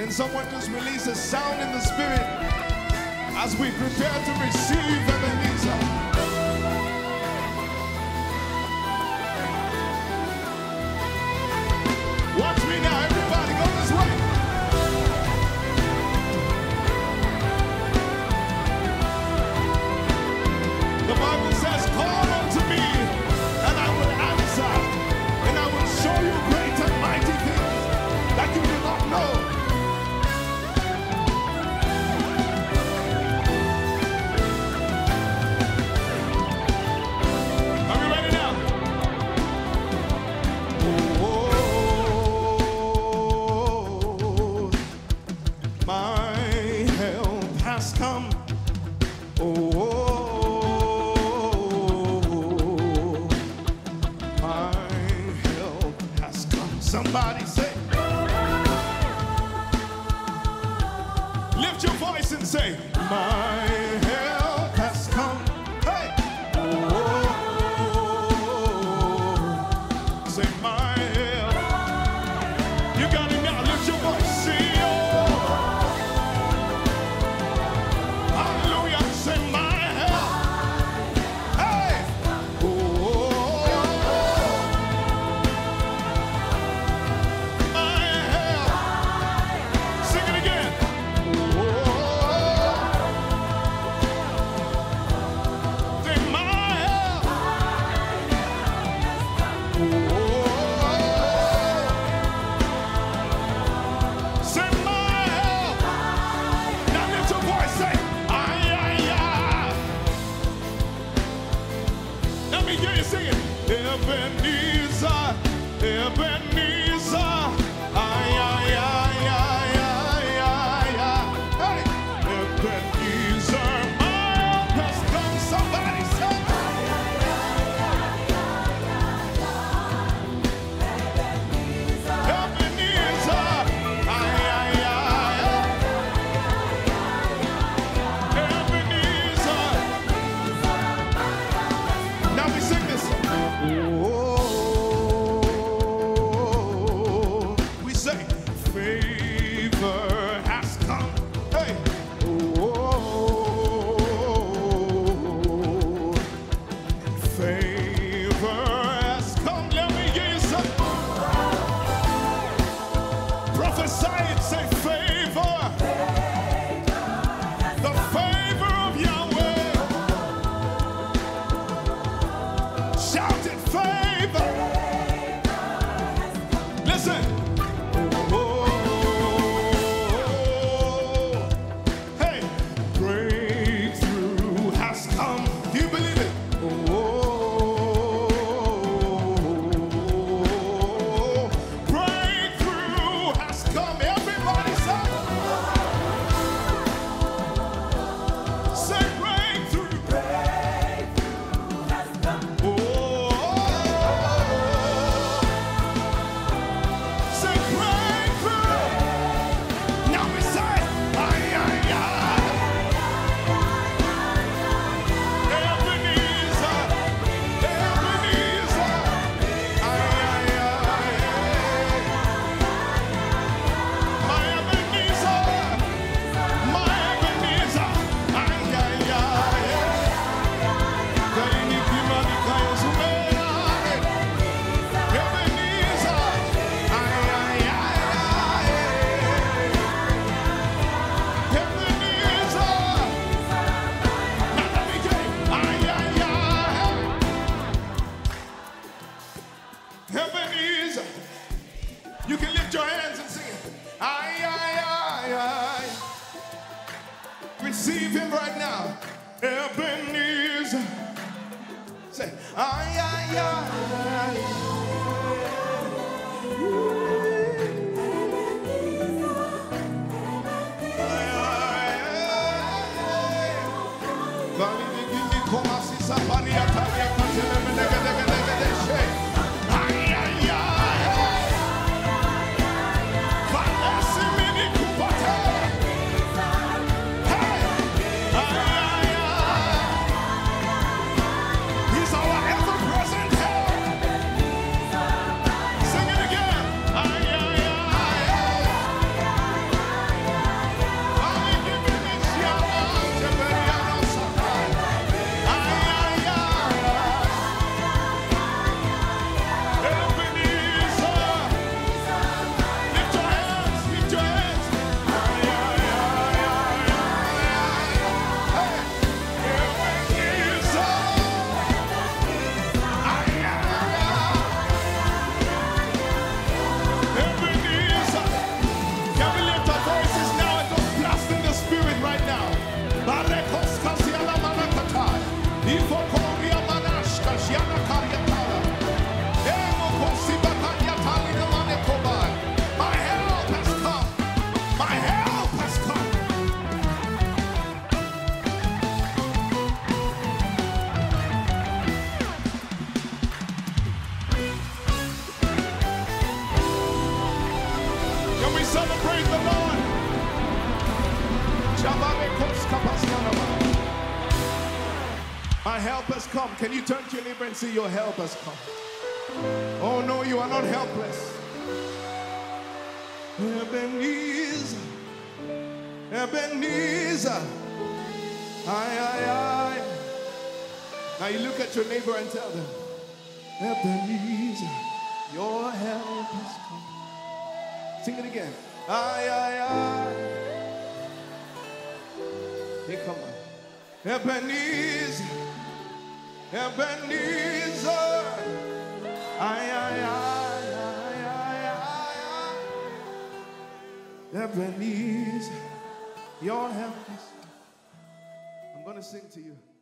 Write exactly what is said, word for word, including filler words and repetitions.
Can someone just release a sound in the spirit as we prepare to receive Ebenezer? Watch me now, everybody, go this way. The Bible says, call unto me, and I will answer, and I will show you great and mighty things that you do not know. Somebody say, lift your voice and say, my help has come. Hey, oh, say my help. You got it now. Lift your voice. See, oh, hallelujah. Say my help. Hey, oh. Ebenezer, Ebenezer, ay, ay, ay, ay, ay, ay, ay, hey, Ebenezer, my help has come. Somebody say, Ebenezer, ay, ay, ay, Ebenezer. Now we sing this. You can lift your hands and sing it. Ay, ay, ay, ay. Receive him right now. Ebenezer. Say, ay, ay, ay, ay. He's our ever-present help. celebrate the Lord. My help has come. Can you turn to your neighbor and say, your help has come? Oh no, you are not helpless. Ebenezer, Ebenezer, ay, ay, ay. Now you look at your neighbor and tell them, Ebenezer, your help has come. Sing it again. Ay, ay, ay. Here, come on. Ebenezer, Ebenezer, ay, ay, ay, ay, ay, ay, ay. Ebenezer, your help is. I'm going to sing to you.